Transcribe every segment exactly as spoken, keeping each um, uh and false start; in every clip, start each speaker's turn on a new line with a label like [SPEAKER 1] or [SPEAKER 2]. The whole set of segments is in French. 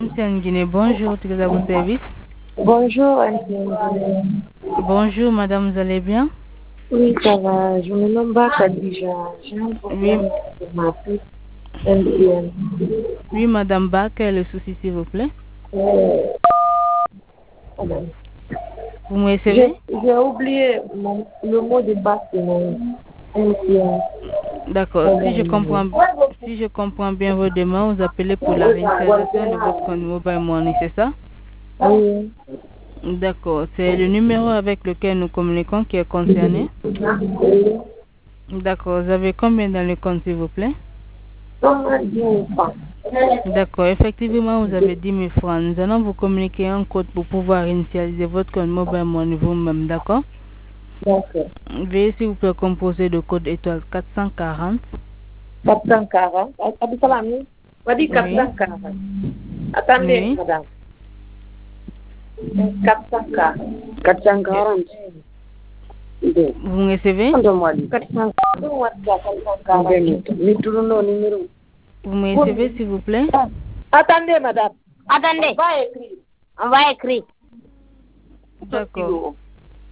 [SPEAKER 1] Monsieur Nguine, bonjour, tout à votre service.
[SPEAKER 2] Bonjour, Anthony.
[SPEAKER 1] Bonjour, madame, vous allez bien?
[SPEAKER 2] Oui, ça va. Je me nomme Khadija. J'ai un
[SPEAKER 1] Oui,
[SPEAKER 2] problème de ma petite M T N.
[SPEAKER 1] oui, madame Ba, quel est le souci, s'il vous plaît?
[SPEAKER 2] Euh, pardon.
[SPEAKER 1] Vous me recevez?
[SPEAKER 2] J'ai j'ai oublié mon, le mot de passe de mon M T N.
[SPEAKER 1] D'accord. Si je comprends, si je comprends bien vos demandes, vous appelez pour la réinstallation de votre compte Mobile Money, c'est ça?
[SPEAKER 2] Oui.
[SPEAKER 1] D'accord. C'est le numéro avec lequel nous communiquons qui est concerné.
[SPEAKER 2] Oui.
[SPEAKER 1] D'accord. Vous avez combien dans le compte, s'il vous plaît?
[SPEAKER 2] soixante-dix mille francs.
[SPEAKER 1] D'accord. Effectivement, vous avez dix mille francs. Nous allons vous communiquer un code pour pouvoir initialiser votre compte Mobile Money vous-même, d'accord?
[SPEAKER 2] D'accord.
[SPEAKER 1] Veuillez s'il vous plaît composer le code étoile quatre cent quarante.
[SPEAKER 2] quatre cent quarante. Abdou Salam, on dit quatre cent quarante. Attendez,
[SPEAKER 1] Oui.
[SPEAKER 2] madame. quatre cent quarante. quatre cent quarante.
[SPEAKER 1] Vous me recevez?
[SPEAKER 2] quatre cent quarante.
[SPEAKER 1] Vous me recevez, s'il vous plaît?
[SPEAKER 2] Attendez, madame.
[SPEAKER 3] Attendez,
[SPEAKER 2] On va écrire.
[SPEAKER 3] on va écrire.
[SPEAKER 1] D'accord.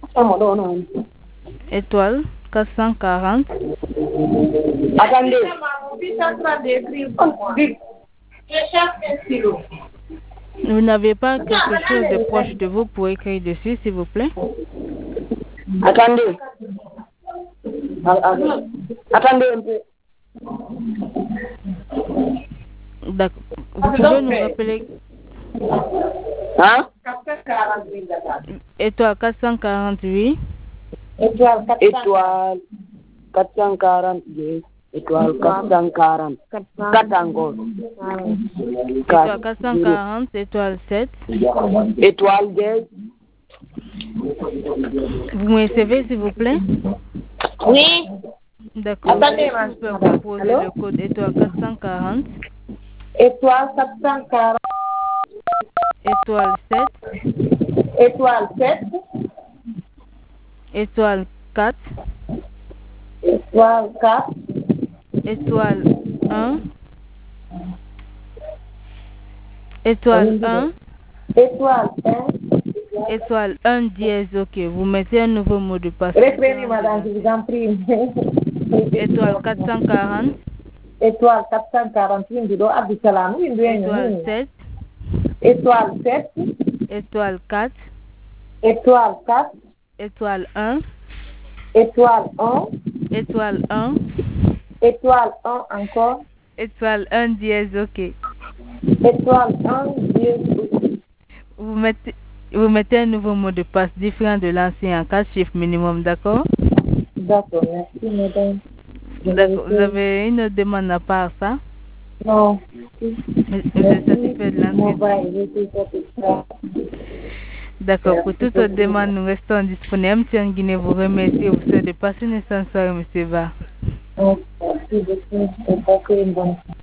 [SPEAKER 1] Étoile quatre cent quarante.
[SPEAKER 2] Attendez. Je suis en train d'écrire. Je cherche un stylo.
[SPEAKER 1] Vous n'avez pas quelque chose de proche de vous pour écrire dessus, s'il vous plaît?
[SPEAKER 2] Attendez. Attendez un peu.
[SPEAKER 1] D'accord. Vous pouvez nous rappeler
[SPEAKER 2] Hein?
[SPEAKER 1] étoile quatre cent quarante-huit.
[SPEAKER 2] Étoile quatre cent quarante. Étoile quatre cent quarante. quatre encore.
[SPEAKER 1] Étoile quatre cent quarante, étoile sept.
[SPEAKER 2] Étoile dix.
[SPEAKER 1] Vous me recevez, s'il vous plaît?
[SPEAKER 3] Oui,
[SPEAKER 1] D'accord.
[SPEAKER 2] Attendez,
[SPEAKER 1] Vous pouvez composer
[SPEAKER 2] allô?
[SPEAKER 1] le code étoile quatre cent quarante.
[SPEAKER 2] Étoile quatre cent quarante.
[SPEAKER 1] Étoile sept.
[SPEAKER 2] Étoile sept.
[SPEAKER 1] Étoile quatre.
[SPEAKER 2] Étoile quatre.
[SPEAKER 1] Étoile un. Étoile un.
[SPEAKER 2] Étoile un.
[SPEAKER 1] Étoile un dièse, ok. Vous mettez un nouveau mot de passe.
[SPEAKER 2] Reprenez, madame, je vous en prie.
[SPEAKER 1] Étoile quatre cent quarante.
[SPEAKER 2] Étoile quatre cent quarante. Abdou Salam.
[SPEAKER 1] Étoile sept.
[SPEAKER 2] Étoile sept.
[SPEAKER 1] Étoile quatre.
[SPEAKER 2] Étoile quatre.
[SPEAKER 1] Étoile un.
[SPEAKER 2] Étoile un.
[SPEAKER 1] Étoile un.
[SPEAKER 2] Étoile un encore.
[SPEAKER 1] Étoile un dièse, ok.
[SPEAKER 2] Étoile un, dièse.
[SPEAKER 1] Vous mettez, vous mettez un nouveau mot de passe différent de l'ancien en quatre chiffres minimum, d'accord?
[SPEAKER 2] D'accord, merci, madame.
[SPEAKER 1] D'accord. Vous avez une autre demande à part ça?
[SPEAKER 2] Non.
[SPEAKER 1] Vous êtes satisfait de l'inscription? D'accord. Pour toute autre demande, nous restons disponibles. M. Nguine vous remercie et vous souhaite de passer une excellente soirée, M. Ba.
[SPEAKER 2] Merci beaucoup. C'est pas que une bonne